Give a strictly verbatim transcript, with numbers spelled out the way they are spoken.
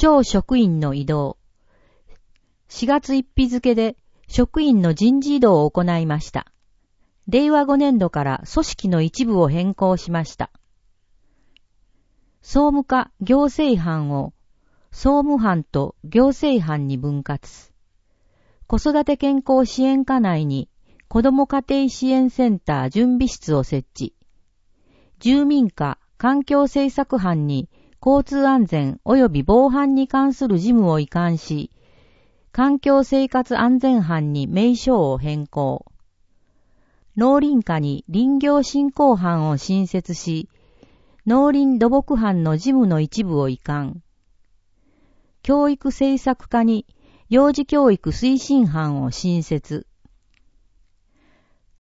庁職員の異動。しがつついたち付で職員の人事異動を行いました。れいわごねんどから組織の一部を変更しました。総務課行政班を総務班と行政班に分割。子育て健康支援課内に子ども家庭支援センター準備室を設置。住民課環境政策班に交通安全及び防犯に関する事務を移管し、環境生活安全班に名称を変更。農林課に林業振興班を新設し、農林土木班の事務の一部を移管。教育政策課に幼児教育推進班を新設。